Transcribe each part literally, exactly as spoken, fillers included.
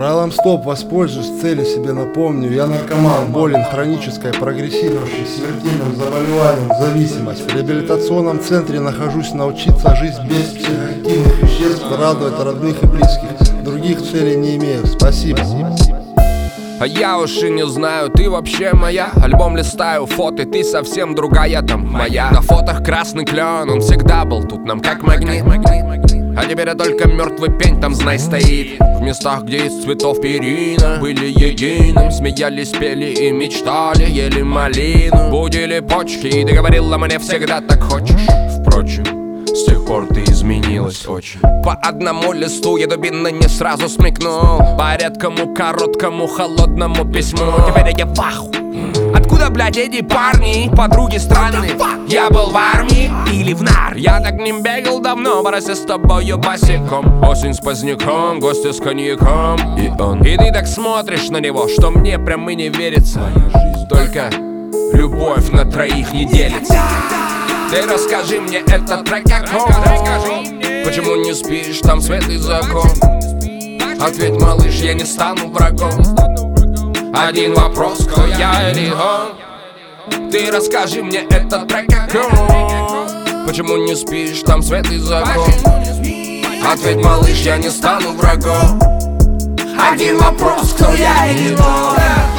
Правилом стоп воспользуюсь, цели себе напомню. Я наркоман, болен хронической, прогрессирующей, смертельным заболеванием, зависимость. В реабилитационном центре нахожусь, научиться жить без психоактивных веществ, радовать родных и близких. Других целей не имею. Спасибо. А я уж и не знаю, ты вообще моя. Альбом листаю, фото, ты совсем другая там моя. На фотах красный клен, он всегда был тут нам как магнит. А теперь я только мертвый пень там, знай, стоит. В местах, где из цветов перина были единым, смеялись, пели и мечтали, ели малину. Будили почки, и ты говорила мне всегда так хочешь. Впрочем, с тех пор ты изменилась очень. По одному листу я дубины не сразу смекнул, по редкому, короткому, холодному письму. Теперь я в аху. Откуда, блядь, эти парни? Подруги странные. Я был в армии или в нар. Я так не бегал давно, борося с тобою босиком. Осень с поздняком, гости с коньяком. И он. И ты так смотришь на него, что мне прям и не верится. Только любовь на троих не делится. Ты расскажи мне, этот трек какой? Почему не спишь, там свет и закон? Ответь, малыш, я не стану врагом. Один вопрос, кто я или он? Ты расскажи мне, этот трек какой? Почему не спишь, там свет и закон? Ответь, малыш, я не стану врагом. Один вопрос, кто я или он?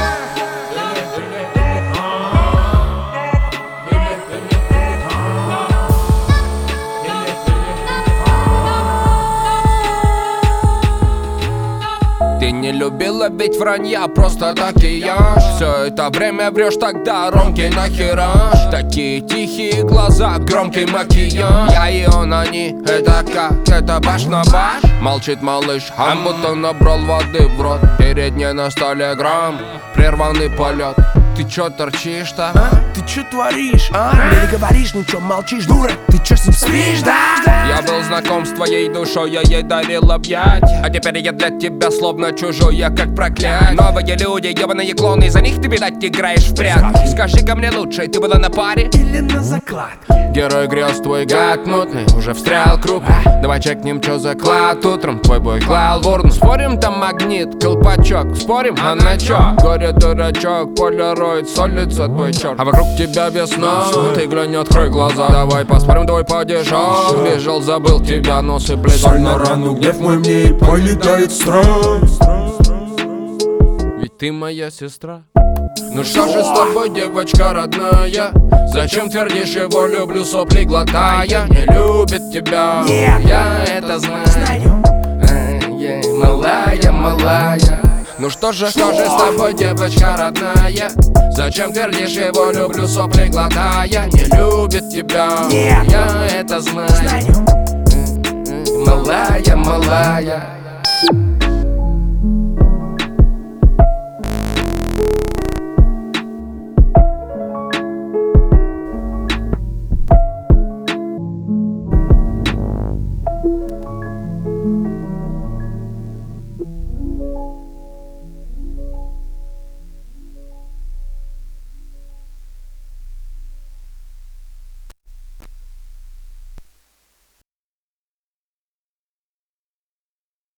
Ты не любила ведь вранья, просто так и ешь. Все это время врешь, тогда ромки нахераш. Такие тихие глаза, громкий макияж. Я и он, они, это как, это баш на баш. Молчит малыш, а будто набрал воды в рот. Перед ней на столе грамм, прерванный полет. Ты чё торчишь-то? А? Ты чё творишь? А? Мне не говоришь ничего, молчишь, дура. Ты чё с ним спишь, да? Я был знаком с твоей душой, я ей дарил объятия. А теперь я для тебя словно чужой, я как проклятие. Новые люди, ебаные клоны, за них ты, видать, играешь в прятки. Скажи-ка мне лучше, ты была на паре? Или на закладке? Герой грез, твой гад мутный, уже встрял крупно. Давай чекнем, чё заклад утром, твой бой клал в урну. Спорим, там магнит, колпачок, спорим, а на чё? Горе, дурачок, полироид, солится твой черт. А вокруг тебя весна, ты глянь, открой глаза. Давай поспорим, твой падежок, бежал, забыл тебя, нос и плеть. Соль на рану, гнев мой мне и полетает страсть. Ведь ты моя сестра. Ну что же с тобой, девочка родная? Зачем твердишь его люблю, сопли глотая? Не любит тебя, я это знаю. Малая, малая. Ну что же, что же с тобой, девочка родная? Зачем твердишь его люблю, сопли глотая? Не любит тебя, я это знаю. Малая, малая.